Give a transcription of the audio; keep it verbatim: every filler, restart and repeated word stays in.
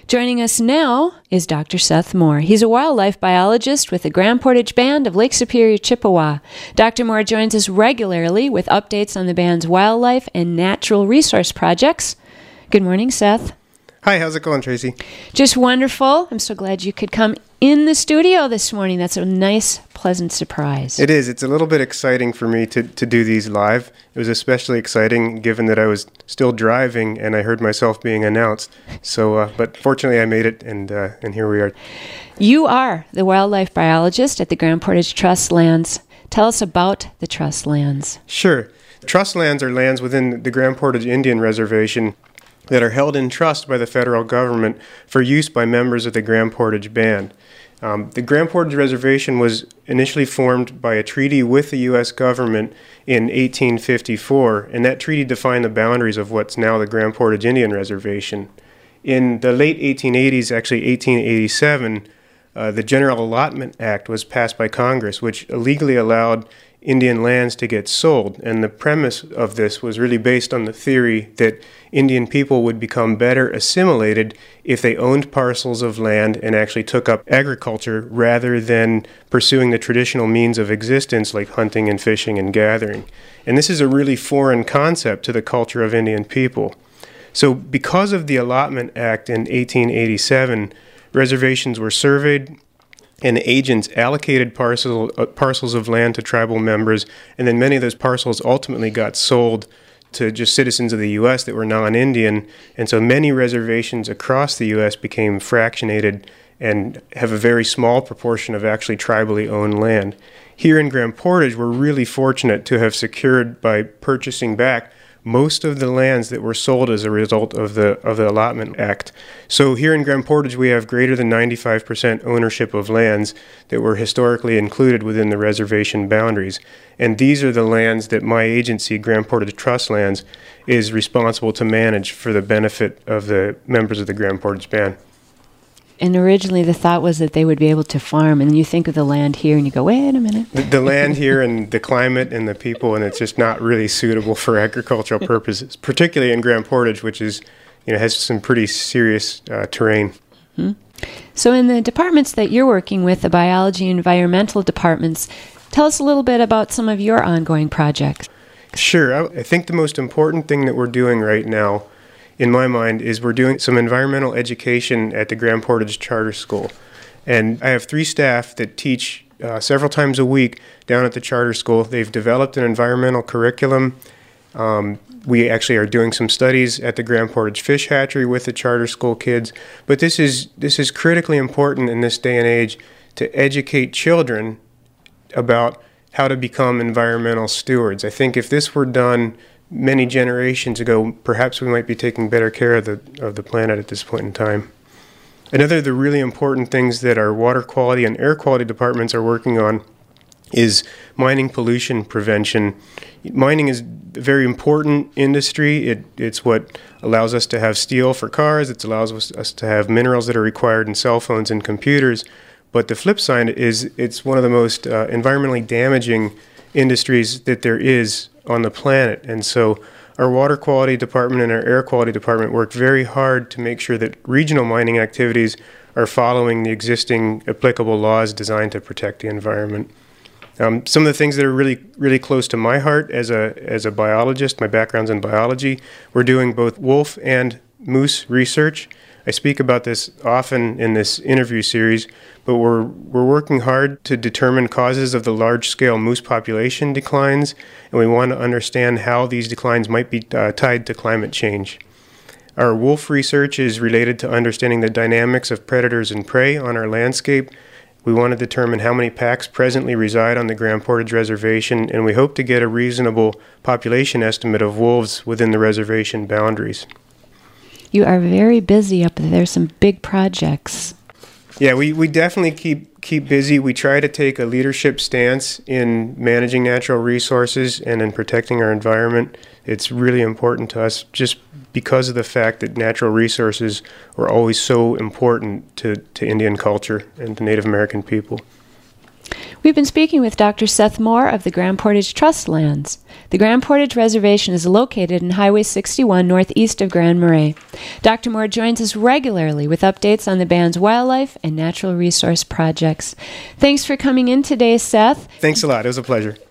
Joining us now is Doctor Seth Moore. He's a wildlife biologist with the Grand Portage Band of Lake Superior, Chippewa. Doctor Moore joins us regularly with updates on the band's wildlife and natural resource projects. Good morning, Seth. Hi, how's it going, Tracy? Just wonderful. I'm so glad you could come in the studio this morning. That's a nice, pleasant surprise. It is. It's a little bit exciting for me to, to do these live. It was especially exciting given that I was still driving and I heard myself being announced. So, uh, but fortunately I made it, and uh, and here we are. You are the wildlife biologist at the Grand Portage Trust Lands. Tell us about the Trust Lands. Sure. Trust lands are lands within the Grand Portage Indian Reservation that are held in trust by the federal government for use by members of the Grand Portage Band. Um, the Grand Portage Reservation was initially formed by a treaty with the U S government in eighteen fifty-four, and that treaty defined the boundaries of what's now the Grand Portage Indian Reservation. In the late eighteen eighties, actually eighteen eighty-seven, uh, the General Allotment Act was passed by Congress, which illegally allowed Indian lands to get sold. And the premise of this was really based on the theory that Indian people would become better assimilated if they owned parcels of land and actually took up agriculture rather than pursuing the traditional means of existence like hunting and fishing and gathering. And this is a really foreign concept to the culture of Indian people. So because of the Allotment Act in eighteen eighty-seven, reservations were surveyed, and agents allocated parcel, uh, parcels of land to tribal members, and then many of those parcels ultimately got sold to just citizens of the U S that were non-Indian, and so many reservations across the U S became fractionated and have a very small proportion of actually tribally owned land. Here in Grand Portage, we're really fortunate to have secured, by purchasing back, most of the lands that were sold as a result of the of the Allotment Act. So here in Grand Portage, we have greater than ninety-five percent ownership of lands that were historically included within the reservation boundaries. And these are the lands that my agency, Grand Portage Trust Lands, is responsible to manage for the benefit of the members of the Grand Portage Band. And originally the thought was that they would be able to farm, and you think of the land here and you go, wait a minute. The, the land here and the climate and the people, and it's just not really suitable for agricultural purposes, particularly in Grand Portage, which is, you know, has some pretty serious uh, terrain. Mm-hmm. So in the departments that you're working with, the biology and environmental departments, tell us a little bit about some of your ongoing projects. Sure. I, I think the most important thing that we're doing right now, in my mind, is we're doing some environmental education at the Grand Portage Charter School. And I have three staff that teach uh, several times a week down at the charter school. They've developed an environmental curriculum. Um, we actually are doing some studies at the Grand Portage Fish Hatchery with the charter school kids. But this is this is critically important in this day and age to educate children about how to become environmental stewards. I think if this were done many generations ago, perhaps we might be taking better care of the of the planet at this point in time. Another of the really important things that our water quality and air quality departments are working on is mining pollution prevention. Mining is a very important industry. It, it's what allows us to have steel for cars. It allows us, us to have minerals that are required in cell phones and computers. But the flip side is it's one of the most uh, environmentally damaging industries that there is on the planet. And so our water quality department and our air quality department work very hard to make sure that regional mining activities are following the existing applicable laws designed to protect the environment. Um, some of the things that are really, really close to my heart as a as a biologist, my background's in biology, we're doing both wolf and moose research. I speak about this often in this interview series, but we're we're working hard to determine causes of the large-scale moose population declines, and we want to understand how these declines might be uh, tied to climate change. Our wolf research is related to understanding the dynamics of predators and prey on our landscape. We want to determine how many packs presently reside on the Grand Portage Reservation, and we hope to get a reasonable population estimate of wolves within the reservation boundaries. You are very busy up there. There's some big projects. Yeah, we, we definitely keep keep busy. We try to take a leadership stance in managing natural resources and in protecting our environment. It's really important to us just because of the fact that natural resources are always so important to, to Indian culture and to Native American people. We've been speaking with Doctor Seth Moore of the Grand Portage Trust Lands. The Grand Portage Reservation is located in Highway sixty-one northeast of Grand Marais. Doctor Moore joins us regularly with updates on the band's wildlife and natural resource projects. Thanks for coming in today, Seth. Thanks a lot. It was a pleasure.